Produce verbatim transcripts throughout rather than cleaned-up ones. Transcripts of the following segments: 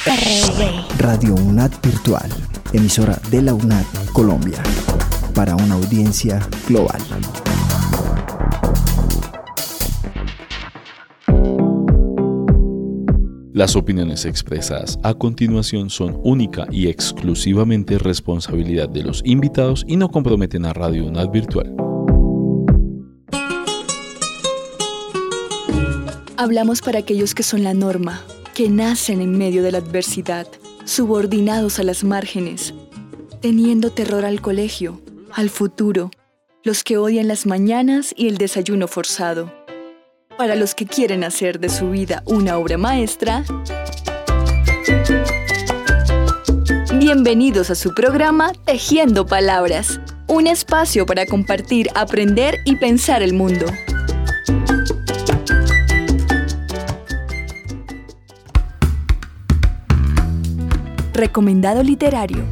R V. Radio UNAD Virtual, emisora de la UNAD Colombia, para una audiencia global. Las opiniones expresadas a continuación son única y exclusivamente responsabilidad de los invitados y no comprometen a Radio UNAD Virtual. Hablamos para aquellos que son la norma, que nacen en medio de la adversidad, subordinados a las márgenes, teniendo terror al colegio, al futuro, los que odian las mañanas y el desayuno forzado. Para los que quieren hacer de su vida una obra maestra, bienvenidos a su programa Tejiendo Palabras, un espacio para compartir, aprender y pensar el mundo. Recomendado literario.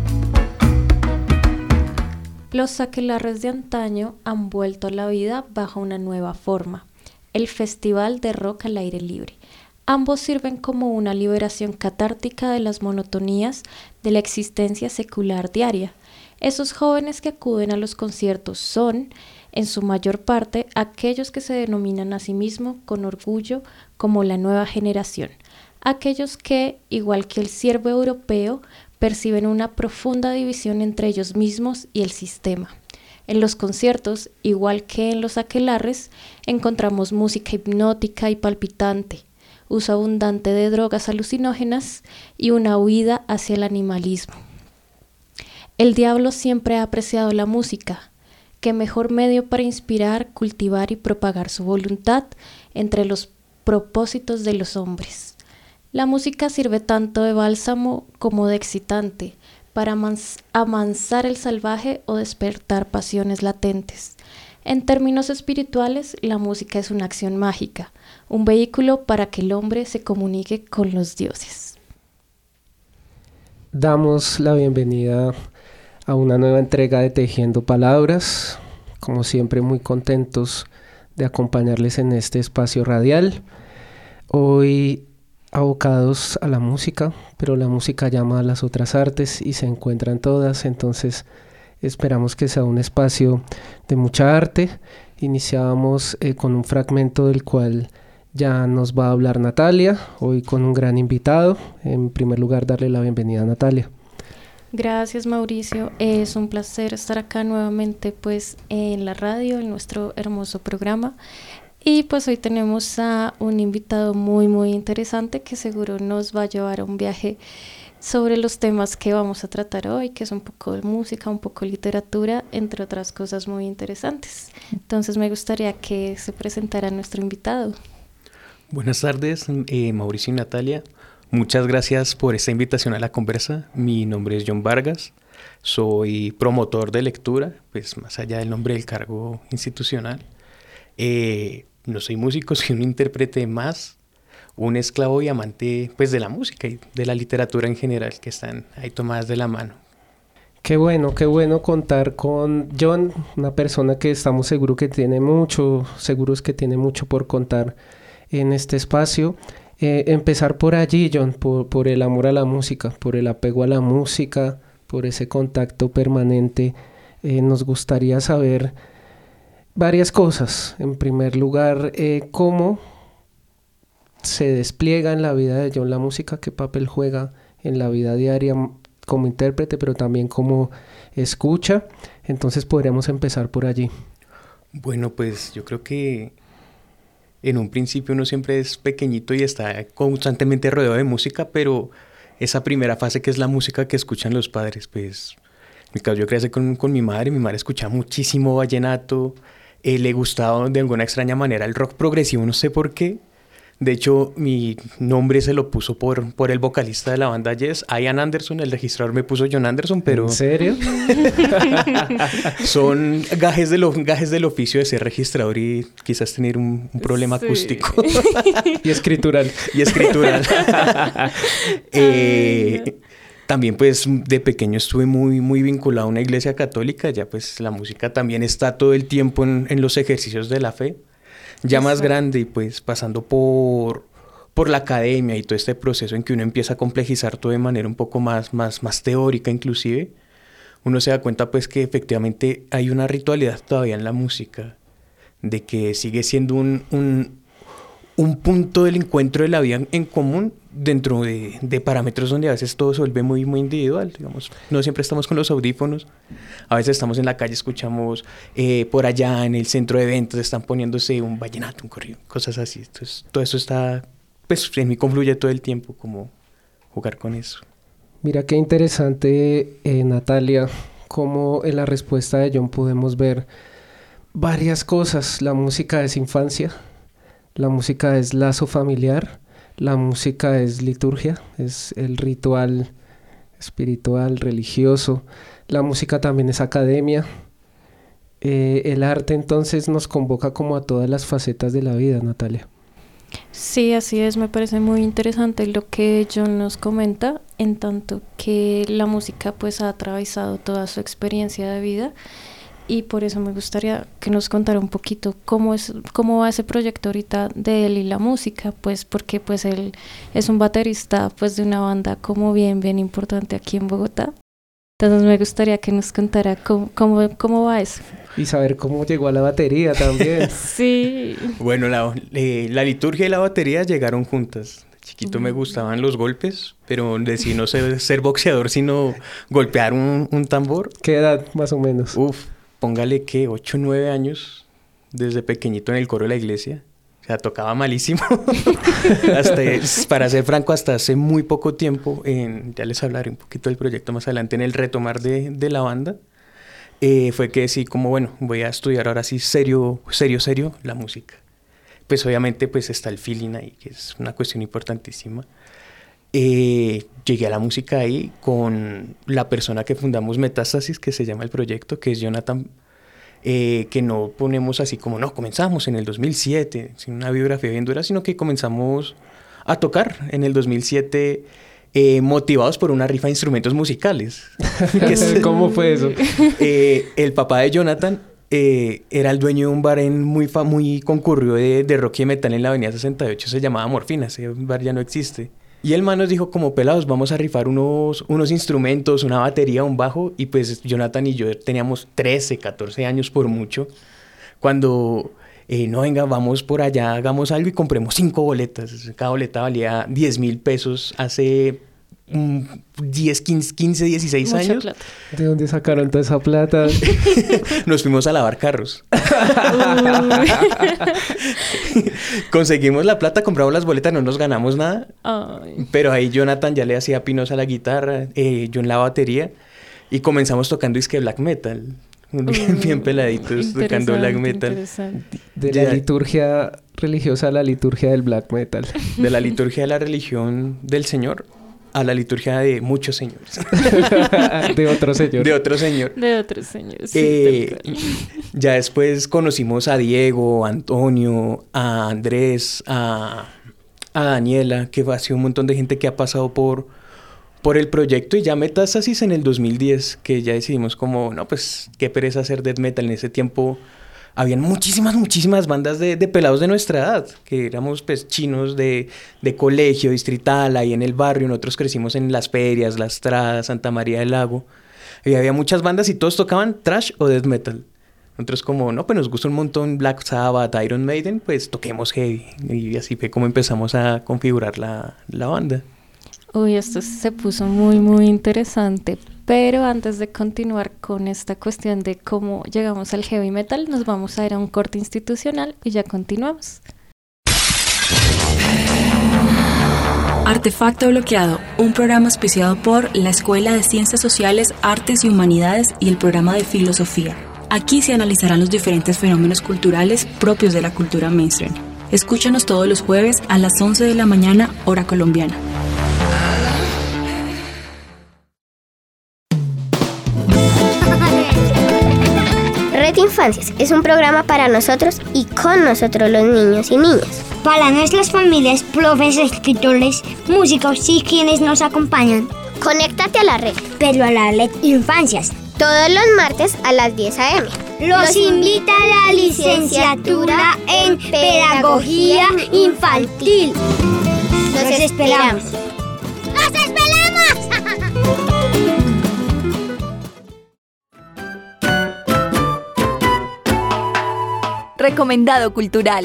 Los aquelarres de antaño han vuelto a la vida bajo una nueva forma. El Festival de Rock al aire libre. Ambos sirven como una liberación catártica de las monotonías de la existencia secular diaria. Esos jóvenes que acuden a los conciertos son, en su mayor parte, aquellos que se denominan a sí mismos con orgullo como la nueva generación. Aquellos que, igual que el ciervo europeo, perciben una profunda división entre ellos mismos y el sistema. En los conciertos, igual que en los aquelarres, encontramos música hipnótica y palpitante, uso abundante de drogas alucinógenas y una huida hacia el animalismo. El diablo siempre ha apreciado la música. ¿Qué mejor medio para inspirar, cultivar y propagar su voluntad entre los propósitos de los hombres? La música sirve tanto de bálsamo como de excitante, para amansar el salvaje o despertar pasiones latentes. En términos espirituales, la música es una acción mágica, un vehículo para que el hombre se comunique con los dioses. Damos la bienvenida a una nueva entrega de Tejiendo Palabras. Como siempre, muy contentos de acompañarles en este espacio radial. Hoy abocados a la música, pero la música llama a las otras artes y se encuentran todas, entonces esperamos que sea un espacio de mucha arte. Iniciábamos eh, con un fragmento del cual ya nos va a hablar Natalia, hoy con un gran invitado. En primer lugar, darle la bienvenida a Natalia. Gracias, Mauricio, es un placer estar acá nuevamente pues en la radio, en nuestro hermoso programa. Y pues hoy tenemos a un invitado muy muy interesante que seguro nos va a llevar a un viaje sobre los temas que vamos a tratar hoy, que es un poco de música, un poco de literatura, entre otras cosas muy interesantes. Entonces me gustaría que se presentara nuestro invitado. Buenas tardes, eh, Mauricio y Natalia. Muchas gracias por esta invitación a la conversa. Mi nombre es John Vargas, soy promotor de lectura, pues más allá del nombre del cargo institucional. Eh, No soy músico, soy un intérprete más, un esclavo y amante pues, de la música y de la literatura en general, que están ahí tomadas de la mano. Qué bueno, qué bueno contar con John, una persona que estamos seguros que tiene mucho, seguros que tiene mucho por contar en este espacio. Eh, empezar por allí, John, por, por el amor a la música, por el apego a la música, por ese contacto permanente. Eh, nos gustaría saber varias cosas. En primer lugar, eh, cómo se despliega en la vida de John la música, qué papel juega en la vida diaria como intérprete, pero también como escucha. Entonces podríamos empezar por allí. Bueno, pues yo creo que en un principio uno siempre es pequeñito y está constantemente rodeado de música, pero esa primera fase que es la música que escuchan los padres, pues en mi caso yo crecí con, con mi madre, mi madre escuchaba muchísimo vallenato. Eh, le gustaba de alguna extraña manera el rock progresivo, no sé por qué. De hecho, mi nombre se lo puso por, por el vocalista de la banda Yes, Ian Anderson. El registrador me puso John Anderson, pero... ¿En serio? Son gajes, de lo, gajes del oficio de ser registrador y quizás tener un, un problema sí. acústico. Y escritural. Y escritural. eh, también, pues, de pequeño estuve muy, muy vinculado a una iglesia católica. Ya, pues, la música también está todo el tiempo en, en los ejercicios de la fe. Ya más grande y pues pasando por, por la academia y todo este proceso en que uno empieza a complejizar todo de manera un poco más, más, más teórica inclusive, uno se da cuenta pues que efectivamente hay una ritualidad todavía en la música, de que sigue siendo un, un, un punto del encuentro de la vida en común dentro de, de parámetros donde a veces todo se vuelve muy, muy individual, digamos. No siempre estamos con los audífonos, a veces estamos en la calle, escuchamos eh, por allá en el centro de eventos, están poniéndose un vallenato, un corrido, cosas así. Entonces todo eso está, pues en mí confluye todo el tiempo, como jugar con eso. Mira qué interesante, eh, Natalia, cómo en la respuesta de John podemos ver varias cosas. La música es infancia, la música es lazo familiar, la música es liturgia, es el ritual espiritual, religioso. La música también es academia. Eh, el arte entonces nos convoca como a todas las facetas de la vida, Natalia. Sí, así es, me parece muy interesante lo que John nos comenta, en tanto que la música pues ha atravesado toda su experiencia de vida, y por eso me gustaría que nos contara un poquito cómo es, cómo va ese proyecto ahorita de él y la música, pues porque pues él es un baterista pues de una banda como bien, bien importante aquí en Bogotá. Entonces me gustaría que nos contara cómo, cómo, cómo va eso. Y saber cómo llegó a la batería también. Sí. Bueno, la, eh, la liturgia y la batería llegaron juntas. De chiquito mm. me gustaban los golpes, pero decidí no ser, ser boxeador, sino golpear un, un tambor. ¿Qué edad más o menos? Uf, póngale que ocho o nueve años, desde pequeñito en el coro de la iglesia. O sea, tocaba malísimo. hasta, para ser franco, hasta hace muy poco tiempo, en, ya les hablaré un poquito del proyecto más adelante, en el retomar de, de la banda, eh, fue que sí, como bueno, voy a estudiar ahora sí serio, serio, serio la música. Pues obviamente pues está el feeling ahí, que es una cuestión importantísima. Eh, llegué a la música ahí con la persona que fundamos Metástasis, que se llama el proyecto, que es Jonathan. Eh, que no ponemos así como, no, comenzamos en el dos mil siete, sin una biografía bien dura, sino que comenzamos a tocar en el dos mil siete eh, motivados por una rifa de instrumentos musicales. ¿Cómo fue eso? Eh, el papá de Jonathan eh, era el dueño de un bar en muy, fa- muy concurrido de, de rock y metal en la avenida sesenta y ocho, se llamaba Morfina, ese bar ya no existe. Y el man nos dijo como, pelados, vamos a rifar unos, unos instrumentos, una batería, un bajo. Y pues Jonathan y yo teníamos trece, catorce años por mucho. Cuando, eh, no, venga, vamos por allá, hagamos algo y compremos cinco boletas. Cada boleta valía diez mil pesos hace um, diez, quince, dieciséis Mucha años. Plata. ¿De dónde sacaron toda esa plata? Nos fuimos a lavar carros. Conseguimos la plata, compramos las boletas, no nos ganamos nada. Ay. Pero ahí Jonathan ya le hacía pinos a la guitarra, eh, yo en la batería, y comenzamos tocando disque black metal. Bien, Uh, bien peladitos, tocando black metal. De Ya. la liturgia religiosa a la liturgia del black metal. De la liturgia de la religión del Señor a la liturgia de muchos señores. De otro señor. De otro señor. De otros señores. Sí, Eh, tal cual. ya después conocimos a Diego, a Antonio, a Andrés, a, a Daniela, que ha sido un montón de gente que ha pasado por, por el proyecto, y ya Metástasis en el dos mil diez, que ya decidimos como, no, pues qué pereza hacer death metal. En ese tiempo habían muchísimas, muchísimas bandas de, de pelados de nuestra edad, que éramos pues chinos de, de colegio, distrital, ahí en el barrio. Nosotros crecimos en Las Ferias, La Estrada, Santa María del Lago, y había muchas bandas y todos tocaban thrash o death metal. Nosotros como, no, pues nos gusta un montón Black Sabbath, Iron Maiden, pues toquemos heavy. Y así fue como empezamos a configurar la, la banda. Uy, esto se puso muy, muy interesante. Pero antes de continuar con esta cuestión de cómo llegamos al heavy metal, nos vamos a ir a un corte institucional y ya continuamos. Artefacto Bloqueado, un programa auspiciado por la Escuela de Ciencias Sociales, Artes y Humanidades y el programa de Filosofía. Aquí se analizarán los diferentes fenómenos culturales propios de la cultura mainstream. Escúchanos todos los jueves a las once de la mañana, hora colombiana. Red Infancias es un programa para nosotros y con nosotros los niños y niñas. Para nuestras familias, profes, escritores, músicos y quienes nos acompañan. Conéctate a la red. Pero a la Red Infancias. Todos los martes a las diez a eme. Los invita a la licenciatura en Pedagogía Infantil. Los esperamos. ¡Los esperamos! Recomendado cultural.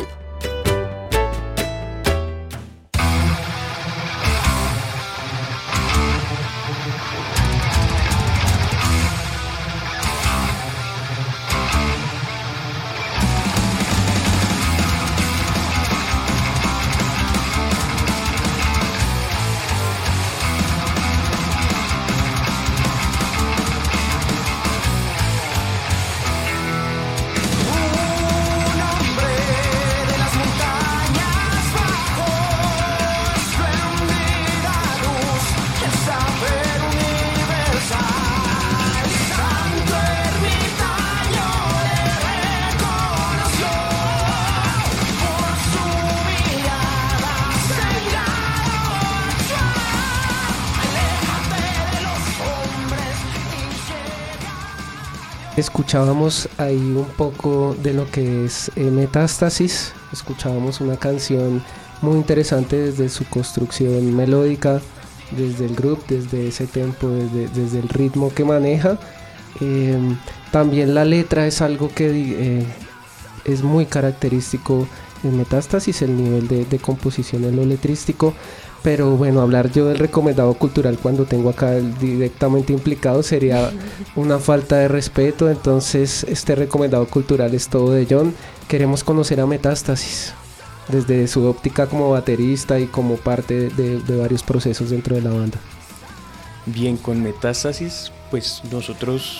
Escuchábamos ahí un poco de lo que es eh, Metástasis, escuchábamos una canción muy interesante desde su construcción melódica, desde el groove, desde ese tempo, desde, desde el ritmo que maneja. Eh, también la letra es algo que eh, es muy característico en Metástasis, el nivel de, de composición en lo letrístico. Pero bueno, hablar yo del recomendado cultural cuando tengo acá el directamente implicado sería una falta de respeto. Entonces este recomendado cultural es todo de John. Queremos conocer a Metástasis desde su óptica como baterista y como parte de, de varios procesos dentro de la banda. Bien, con Metástasis, pues nosotros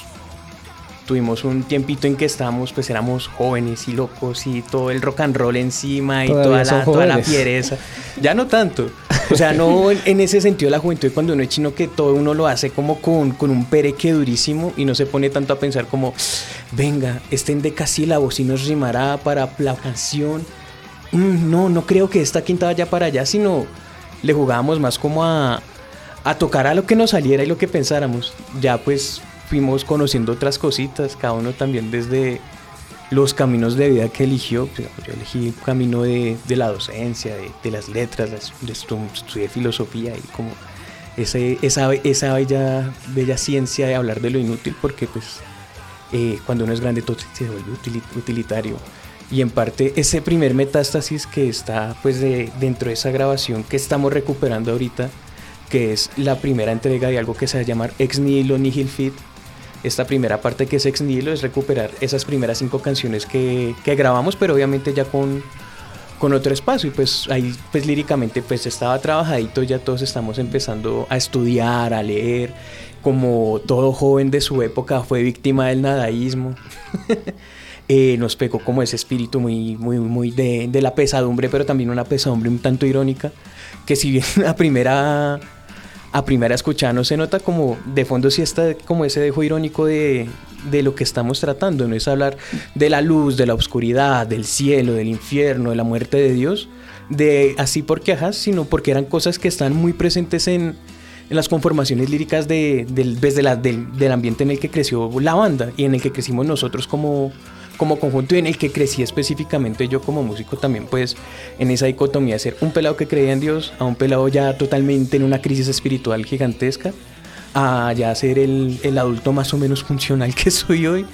tuvimos un tiempito en que estábamos, pues éramos jóvenes y locos y todo el rock and roll encima y toda la, toda la fiereza. Ya no tanto. O sea, no en, en ese sentido la juventud cuando uno es chino que todo uno lo hace como con, con un pereque durísimo y no se pone tanto a pensar como, venga, este endecasílabo si nos rimará para la canción. Mm, no, no creo que esta quinta vaya para allá, sino le jugábamos más como a, a tocar a lo que nos saliera y lo que pensáramos. Ya pues fuimos conociendo otras cositas, cada uno también desde los caminos de vida que eligió. Yo elegí el camino de, de la docencia, de, de las letras, de estu- estudié filosofía y como ese, esa, esa bella, bella ciencia de hablar de lo inútil, porque pues eh, cuando uno es grande todo se vuelve utilitario. Y en parte ese primer Metástasis que está pues de, dentro de esa grabación que estamos recuperando ahorita, que es la primera entrega de algo que se va a llamar Ex Nihilo Nihil Fit. Esta primera parte que es Ex Nihilo es recuperar esas primeras cinco canciones que, que grabamos, pero obviamente ya con, con otro espacio. Y pues ahí pues líricamente pues estaba trabajadito, ya todos estamos empezando a estudiar, a leer. Como todo joven de su época fue víctima del nadaísmo. eh, nos pegó como ese espíritu muy, muy, muy de, de la pesadumbre, pero también una pesadumbre un tanto irónica, que si bien a primera... A primera escuchada no se nota, como de fondo sí está como ese dejo irónico de, de lo que estamos tratando. No es hablar de la luz, de la oscuridad, del cielo, del infierno, de la muerte de Dios, de así porque ajá, sino porque eran cosas que están muy presentes en, en las conformaciones líricas de, del, desde la, del, del ambiente en el que creció la banda y en el que crecimos nosotros como, como conjunto y en el que crecí específicamente yo como músico también, pues en esa dicotomía de ser un pelado que creía en Dios a un pelado ya totalmente en una crisis espiritual gigantesca, a ya ser el, el adulto más o menos funcional que soy hoy.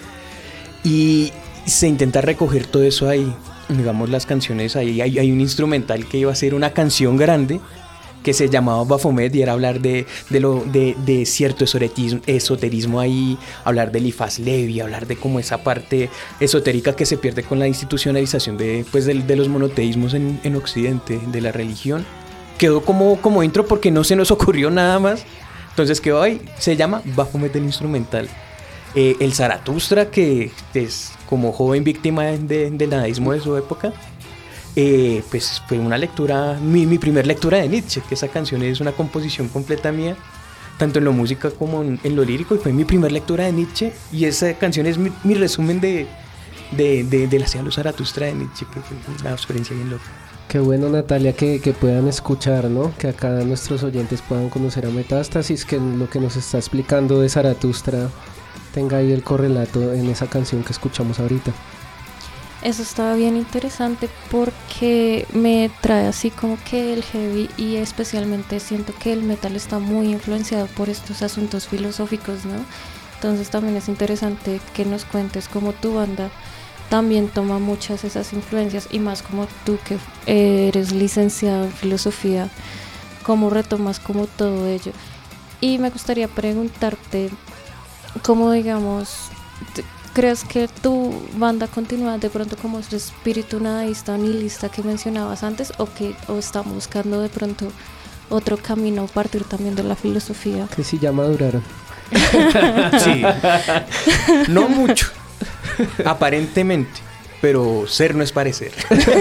Y se intenta recoger todo eso ahí, digamos las canciones, ahí hay, hay un instrumental que iba a ser una canción grande que se llamaba Baphomet y era hablar de, de, lo, de, de cierto esoterismo, esoterismo ahí, hablar del Eliphas Levi, hablar de como esa parte esotérica que se pierde con la institucionalización de, pues de, de los monoteísmos en, en Occidente, de la religión. Quedó como, como intro porque no se nos ocurrió nada más, entonces quedó ahí, se llama Baphomet el instrumental. Eh, el Zaratustra, que es como joven víctima de, del nadaísmo de su época, Eh, pues fue una lectura, mi, mi primer lectura de Nietzsche, que esa canción es una composición completa mía, tanto en lo música como en, en lo lírico, y fue mi primer lectura de Nietzsche, y esa canción es mi, mi resumen de, de, de, de la Ciudad de los Zaratustra de Nietzsche, que fue una experiencia bien loca. Qué bueno, Natalia, que, que puedan escuchar, ¿no? Que acá nuestros oyentes puedan conocer a Metástasis, que lo que nos está explicando de Zaratustra tenga ahí el correlato en esa canción que escuchamos ahorita. Eso estaba bien interesante porque me trae así como que el heavy y especialmente siento que el metal está muy influenciado por estos asuntos filosóficos, ¿no? Entonces también es interesante que nos cuentes cómo tu banda también toma muchas esas influencias y más como tú que eres licenciado en filosofía, cómo retomas como todo ello. Y me gustaría preguntarte cómo digamos... Te, ¿crees que tu banda continúa de pronto como ese espíritu nihilista o nihilista que mencionabas antes o que o están buscando de pronto otro camino a partir también de la filosofía? Que sí ya maduraron. Sí, no mucho, aparentemente, pero ser no es parecer.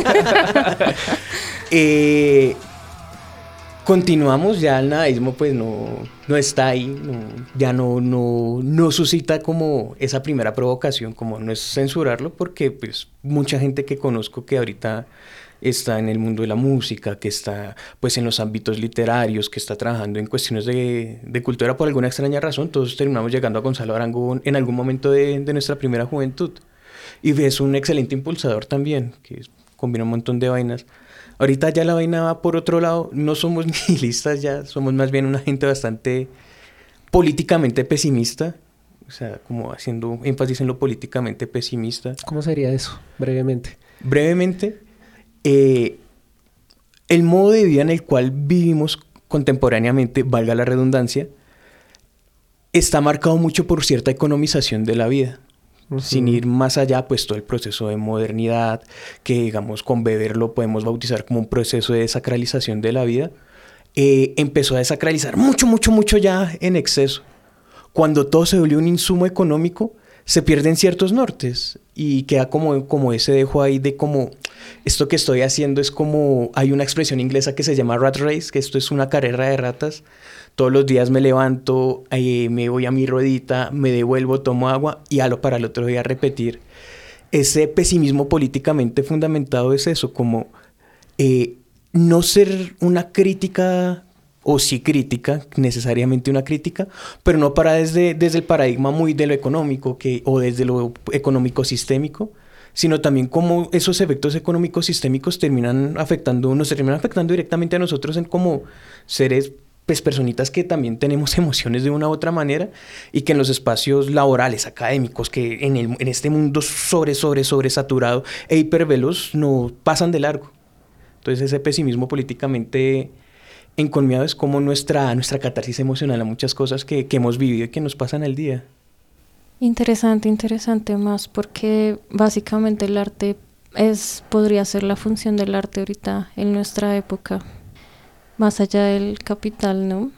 eh... Continuamos, ya el nadaísmo pues no, no está ahí, no, ya no, no, no suscita como esa primera provocación, como no es censurarlo, porque pues mucha gente que conozco que ahorita está en el mundo de la música, que está pues en los ámbitos literarios, que está trabajando en cuestiones de, de cultura por alguna extraña razón, todos terminamos llegando a Gonzalo Arango en algún momento de, de nuestra primera juventud. Y es un excelente impulsador también, que combina un montón de vainas. Ahorita ya la vaina va por otro lado, no somos nihilistas ya, somos más bien una gente bastante políticamente pesimista, o sea, como haciendo énfasis en lo políticamente pesimista. ¿Cómo sería eso, brevemente? Brevemente, eh, el modo de vida en el cual vivimos contemporáneamente, valga la redundancia, está marcado mucho por cierta economización de la vida. Uh-huh. Sin ir más allá, pues todo el proceso de modernidad, que digamos con Weber lo podemos bautizar como un proceso de desacralización de la vida, eh, empezó a desacralizar mucho, mucho, mucho ya en exceso. Cuando todo se volvió un insumo económico, se pierden ciertos nortes y queda como, como ese dejo ahí de como, esto que estoy haciendo es como, hay una expresión inglesa que se llama rat race, que esto es una carrera de ratas. Todos los días me levanto, eh, me voy a mi ruedita, me devuelvo, tomo agua y halo para el otro día repetir. Ese pesimismo políticamente fundamentado es eso, como eh, no ser una crítica, o sí crítica, necesariamente una crítica, pero no para desde, desde el paradigma muy de lo económico que, o desde lo económico sistémico, sino también cómo esos efectos económicos sistémicos terminan afectando, nos terminan afectando directamente a nosotros en como seres, pues personitas que también tenemos emociones de una u otra manera y que en los espacios laborales, académicos, que en, el, en este mundo sobre, sobre, sobre saturado e hiperveloz no pasan de largo. Entonces ese pesimismo políticamente encolmeado es como nuestra, nuestra catarsis emocional a muchas cosas que, que hemos vivido y que nos pasan al día. Interesante, interesante más porque básicamente el arte es, podría ser la función del arte ahorita en nuestra época. Más allá del capital, ¿no?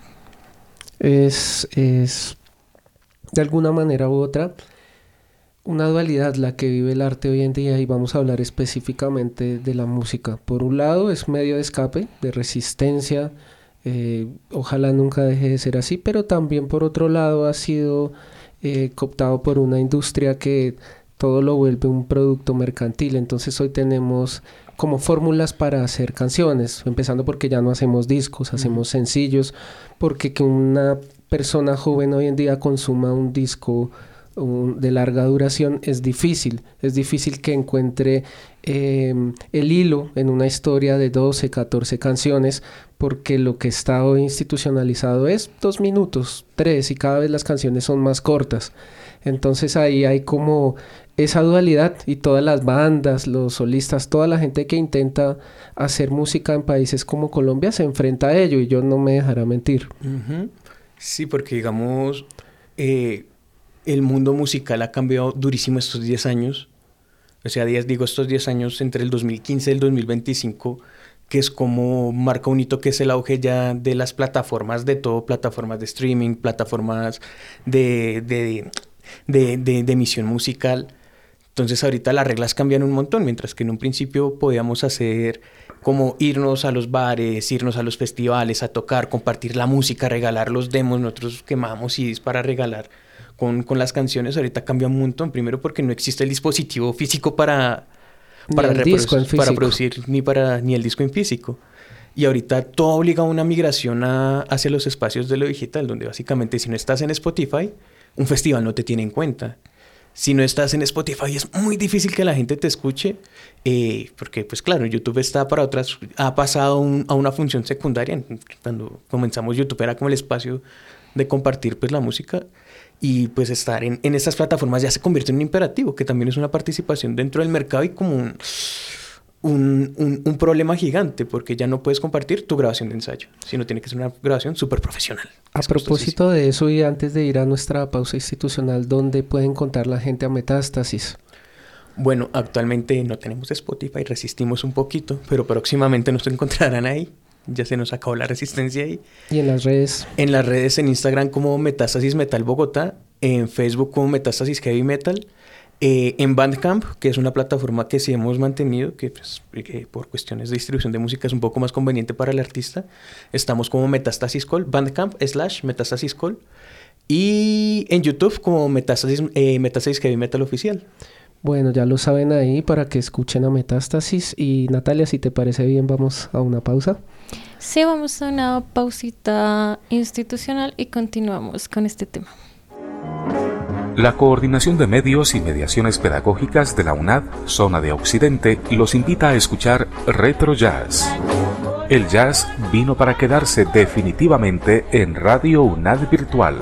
Es, es, de alguna manera u otra, una dualidad la que vive el arte hoy en día y vamos a hablar específicamente de la música. Por un lado es medio de escape, de resistencia, eh, ojalá nunca deje de ser así, pero también por otro lado ha sido eh, cooptado por una industria que todo lo vuelve un producto mercantil. Entonces hoy tenemos como fórmulas para hacer canciones, empezando porque ya no hacemos discos, hacemos mm. sencillos, porque que una persona joven hoy en día consuma un disco un, de larga duración es difícil, es difícil que encuentre eh, el hilo en una historia de doce, catorce canciones, porque lo que está hoy institucionalizado es dos minutos, tres, y cada vez las canciones son más cortas. Entonces ahí hay como esa dualidad y todas las bandas, los solistas, toda la gente que intenta hacer música en países como Colombia se enfrenta a ello y yo no me dejará mentir. Uh-huh. Sí, porque digamos, eh, el mundo musical ha cambiado durísimo estos diez años. O sea, digo estos diez años entre el dos mil quince y el dos mil veinticinco, que es como marca un hito que es el auge ya de las plataformas de todo, plataformas de streaming, plataformas de... de De, de, de emisión musical. Entonces ahorita las reglas cambian un montón, mientras que en un principio podíamos hacer como irnos a los bares, irnos a los festivales, a tocar, compartir la música, regalar los demos, nosotros quemábamos C Ds para regalar con, con las canciones. Ahorita cambia un montón, primero porque no existe el dispositivo físico para, para, el disco en para producir, ni, para, ni el disco en físico. Y ahorita todo obliga a una migración a, hacia los espacios de lo digital, donde básicamente si no estás en Spotify, un festival no te tiene en cuenta. Si no estás en Spotify es muy difícil que la gente te escuche, eh, porque pues claro, YouTube está para otras, ha pasado un, a una función secundaria. Cuando comenzamos YouTube era como el espacio de compartir pues la música, y pues estar en, en estas plataformas ya se convierte en un imperativo, que también es una participación dentro del mercado y como un, un, un, un problema gigante, porque ya no puedes compartir tu grabación de ensayo, sino tiene que ser una grabación súper profesional. A propósito de eso, y antes de ir a nuestra pausa institucional, ¿dónde puede encontrar la gente a Metástasis? Bueno, actualmente no tenemos Spotify, resistimos un poquito, pero próximamente nos encontrarán ahí. Ya se nos acabó la resistencia ahí. ¿Y en las redes? En las redes, en Instagram como Metástasis Metal Bogotá, en Facebook como Metástasis Heavy Metal, eh, en Bandcamp, que es una plataforma que sí hemos mantenido, que, pues, que por cuestiones de distribución de música es un poco más conveniente para el artista. Estamos como Metástasis Call, Bandcamp slash Metástasis Call, y en YouTube como Metástasis, eh, Metástasis Heavy Metal Oficial. Bueno, ya lo saben ahí para que escuchen a Metástasis. Y Natalia, si te parece bien, vamos a una pausa. Sí, vamos a una pausita institucional y continuamos con este tema. La Coordinación de Medios y Mediaciones Pedagógicas de la UNAD, Zona de Occidente, los invita a escuchar Retro Jazz. El jazz vino para quedarse definitivamente en Radio UNAD Virtual.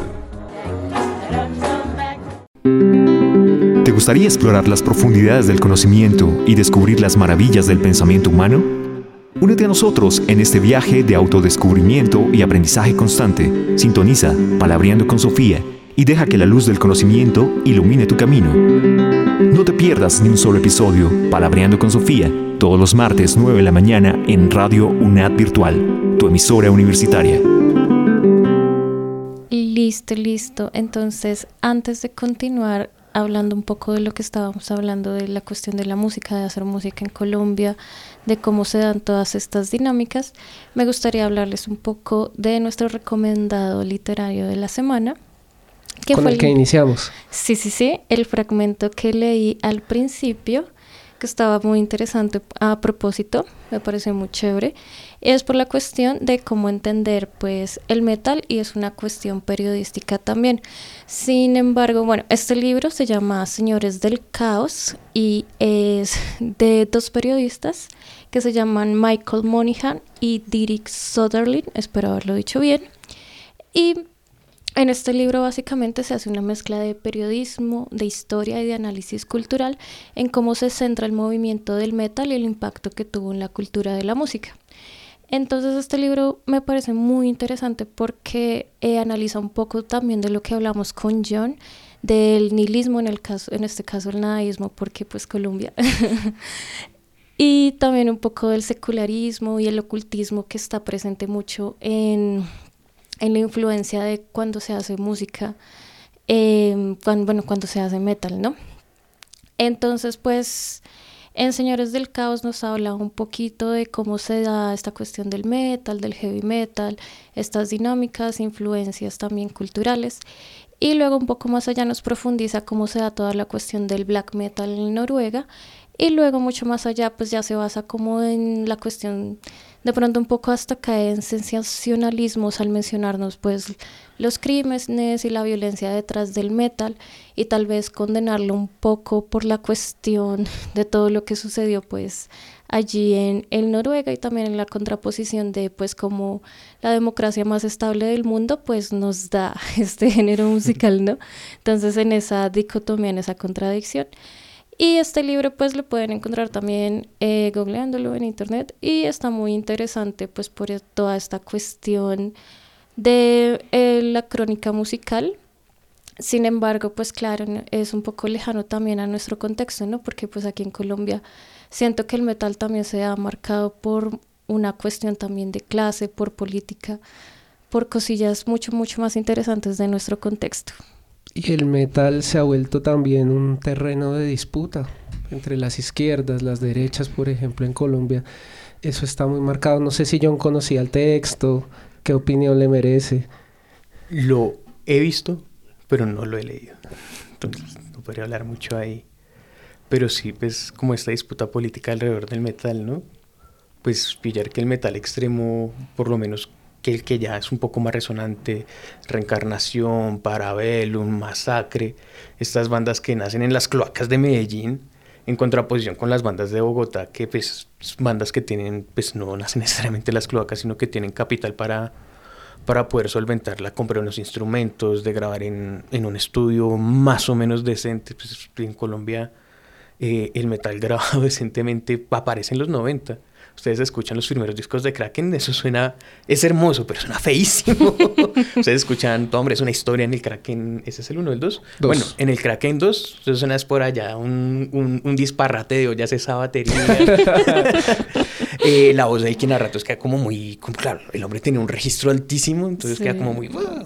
¿Te gustaría explorar las profundidades del conocimiento y descubrir las maravillas del pensamiento humano? Únete a nosotros en este viaje de autodescubrimiento y aprendizaje constante. Sintoniza Palabreando con Sofía y deja que la luz del conocimiento ilumine tu camino. No te pierdas ni un solo episodio. Palabreando con Sofía, todos los martes nueve de la mañana en Radio UNAD Virtual, tu emisora universitaria. Listo, listo. Entonces, antes de continuar hablando un poco de lo que estábamos hablando, de la cuestión de la música, de hacer música en Colombia, de cómo se dan todas estas dinámicas, me gustaría hablarles un poco de nuestro recomendado literario de la semana. Que Con fue el que el... iniciamos. Sí, sí, sí, el fragmento que leí al principio, que estaba muy interesante a propósito, me pareció muy chévere, es por la cuestión de cómo entender pues el metal, y es una cuestión periodística también. Sin embargo, bueno, este libro se llama Señores del Caos y es de dos periodistas que se llaman Michael Moynihan y Derek Sutherland, espero haberlo dicho bien. Y en este libro básicamente se hace una mezcla de periodismo, de historia y de análisis cultural en cómo se centra el movimiento del metal y el impacto que tuvo en la cultura de la música. Entonces este libro me parece muy interesante porque eh, analiza un poco también de lo que hablamos con John, del nihilismo, en, el caso, en este caso el nadaísmo, porque pues Colombia, y también un poco del secularismo y el ocultismo que está presente mucho en... en la influencia de cuando se hace música, eh, cuando, bueno, cuando se hace metal, ¿no? Entonces, pues, en Señores del Caos nos habla un poquito de cómo se da esta cuestión del metal, del heavy metal, estas dinámicas, influencias también culturales, y luego un poco más allá nos profundiza cómo se da toda la cuestión del black metal en Noruega, y luego mucho más allá pues ya se basa como en la cuestión, de pronto un poco hasta cae en sensacionalismos al mencionarnos pues los crímenes y la violencia detrás del metal, y tal vez condenarlo un poco por la cuestión de todo lo que sucedió pues allí en, en Noruega, y también en la contraposición de pues como la democracia más estable del mundo pues nos da este género musical, ¿no? Entonces en esa dicotomía, en esa contradicción. Y este libro pues lo pueden encontrar también eh, googleándolo en internet, y está muy interesante pues por toda esta cuestión de eh, la crónica musical. Sin embargo, pues claro, es un poco lejano también a nuestro contexto, ¿no? Porque pues aquí en Colombia siento que el metal también se ha marcado por una cuestión también de clase, por política, por cosillas mucho, mucho más interesantes de nuestro contexto. Y el metal se ha vuelto también un terreno de disputa entre las izquierdas, las derechas, por ejemplo, en Colombia. Eso está muy marcado. No sé si John conocía el texto, qué opinión le merece. Lo he visto, pero no lo he leído. Entonces no podría hablar mucho ahí. Pero sí, pues como esta disputa política alrededor del metal, ¿no? Pues pillar que el metal extremo, por lo menos que el que ya es un poco más resonante, Reencarnación, Parabellum, Masacre, estas bandas que nacen en las cloacas de Medellín, en contraposición con las bandas de Bogotá, que pues bandas que tienen, pues no nacen necesariamente en las cloacas, sino que tienen capital para, para poder solventar la compra de unos instrumentos, de grabar en, en un estudio más o menos decente. Pues en Colombia eh, el metal grabado decentemente aparece en los noventa. Ustedes escuchan los primeros discos de Kraken, eso suena, es hermoso, pero suena feísimo. Ustedes escuchan, todo, hombre, es una historia en el Kraken, ¿ese es el uno, el dos? Bueno, en el Kraken dos, eso suena es por allá, un, un, un disparate de ollas, esa batería. eh, la voz de Aiken a ratos queda como muy, como, claro, el hombre tenía un registro altísimo, entonces sí. Queda como muy... Uh,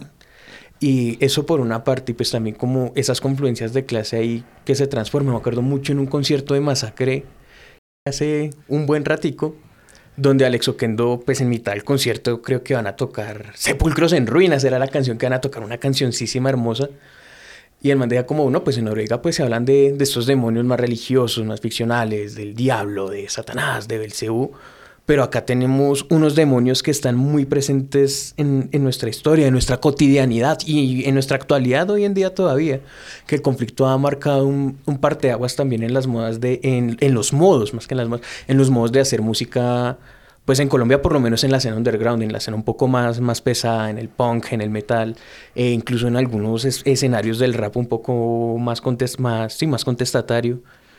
y eso por una parte, y pues también como esas confluencias de clase ahí que se transforman. Me acuerdo mucho en un concierto de Masacre, hace un buen ratico, donde Alex Oquendo, pues en mitad del concierto creo que van a tocar Sepulcros en Ruinas, era la canción que van a tocar, una cancioncísima hermosa, y el man decía como, uno, pues en Noruega pues se hablan de, de estos demonios más religiosos, más ficcionales, del diablo, de Satanás, de Belcebú, pero acá tenemos unos demonios que están muy presentes en, en nuestra historia, en nuestra cotidianidad y en nuestra actualidad hoy en día todavía, que el conflicto ha marcado un, un parteaguas también en las modas de, en, en los modos, más que en las modas, en los modos de hacer música, pues en Colombia por lo menos en la escena underground, en la escena un poco más, más pesada, en el punk, en el metal, e incluso en algunos es, escenarios del rap un poco más, contest, más, sí, más contestatario.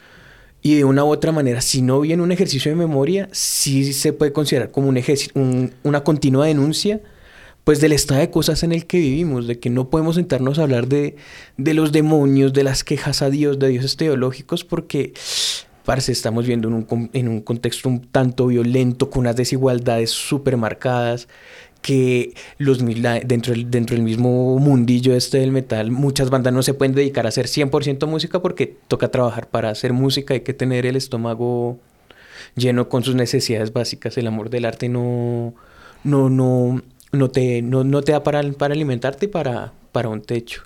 Y de una u otra manera, si no bien un ejercicio de memoria, sí se puede considerar como un ejercicio, un, una continua denuncia, pues del estado de cosas en el que vivimos, de que no podemos sentarnos a hablar de, de los demonios, de las quejas a Dios, de dioses teológicos, porque, parce, estamos viendo en un, en un contexto un tanto violento, con unas desigualdades súper marcadas, que los, dentro, del, dentro del mismo mundillo este del metal, muchas bandas no se pueden dedicar a hacer cien por ciento música porque toca trabajar para hacer música, hay que tener el estómago lleno con sus necesidades básicas, el amor del arte no, no, no, no, te, no, no te da para, para alimentarte y para, para un techo.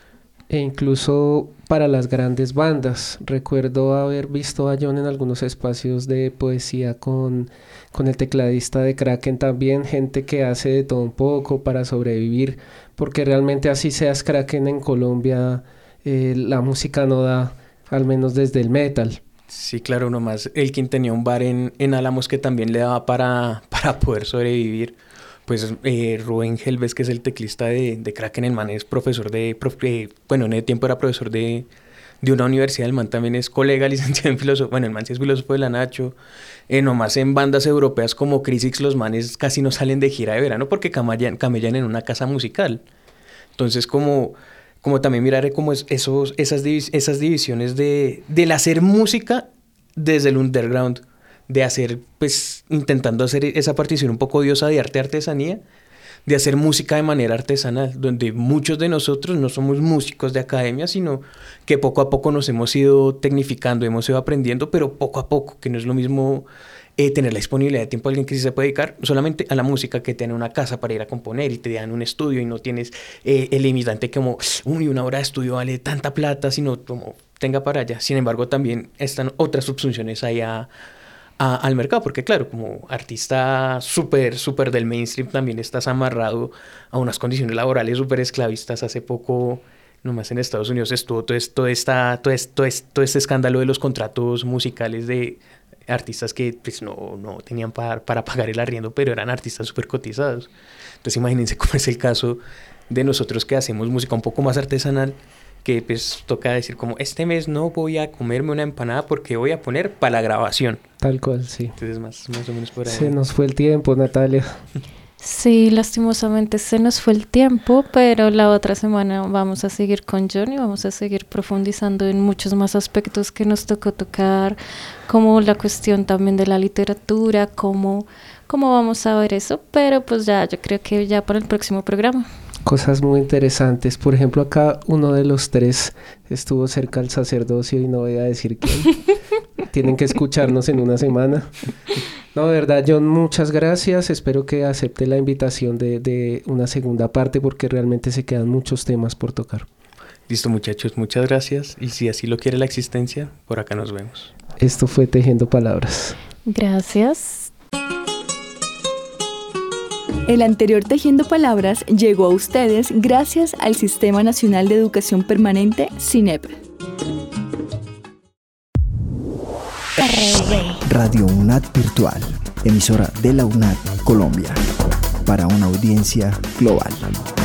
E incluso para las grandes bandas. Recuerdo haber visto a John en algunos espacios de poesía con, con el tecladista de Kraken también, gente que hace de todo un poco para sobrevivir, porque realmente así seas Kraken en Colombia, eh, la música no da, al menos desde el metal. Sí, claro, nomás Elkin tenía un bar en, en Álamos que también le daba para, para poder sobrevivir. Pues eh, Rubén Helves, que es el teclista de, de Kraken, el man es profesor de, prof, eh, bueno, en ese tiempo era profesor de, de una universidad, el man también es colega, licenciado en filosofía, bueno, el man sí es filósofo de la Nacho, eh, nomás en bandas europeas como Crisix los manes casi no salen de gira de verano porque camellan, camellan en una casa musical. Entonces como, como también mirar como es, esos, esas, divis, esas divisiones de, del hacer música desde el underground, de hacer, pues, intentando hacer esa partición un poco odiosa de arte-artesanía, de hacer música de manera artesanal, donde muchos de nosotros no somos músicos de academia, sino que poco a poco nos hemos ido tecnificando, hemos ido aprendiendo, pero poco a poco, que no es lo mismo eh, tener la disponibilidad de tiempo a alguien que sí se puede dedicar solamente a la música, que tener una casa para ir a componer y te dan un estudio y no tienes eh, el limitante como, uy, una hora de estudio vale tanta plata, sino como tenga para allá. Sin embargo, también están otras subfunciones ahí a A, al mercado, porque claro, como artista súper, súper del mainstream también estás amarrado a unas condiciones laborales súper esclavistas. Hace poco, nomás en Estados Unidos, estuvo todo, esto, esta, todo, esto, todo, este, todo este escándalo de los contratos musicales de artistas que pues no, no tenían para, para pagar el arriendo, pero eran artistas súper cotizados. Entonces imagínense cómo es el caso de nosotros que hacemos música un poco más artesanal, que pues toca decir como, este mes no voy a comerme una empanada porque voy a poner para la grabación. Tal cual, sí. Entonces más, más o menos por ahí. Se nos fue el tiempo, Natalia. Sí, lastimosamente se nos fue el tiempo, pero la otra semana vamos a seguir con John y vamos a seguir profundizando en muchos más aspectos que nos tocó tocar, como la cuestión también de la literatura, cómo, cómo vamos a ver eso, pero pues ya, yo creo que ya para el próximo programa. Cosas muy interesantes. Por ejemplo, acá uno de los tres estuvo cerca al sacerdocio y no voy a decir quién. Tienen que escucharnos en una semana. No, de verdad, John, muchas gracias. Espero que acepte la invitación de, de una segunda parte porque realmente se quedan muchos temas por tocar. Listo, muchachos, muchas gracias. Y si así lo quiere la existencia, por acá nos vemos. Esto fue Tejiendo Palabras. Gracias. El anterior Tejiendo Palabras llegó a ustedes gracias al Sistema Nacional de Educación Permanente, SINEP. Radio UNAD Virtual, emisora de la UNAD Colombia, para una audiencia global.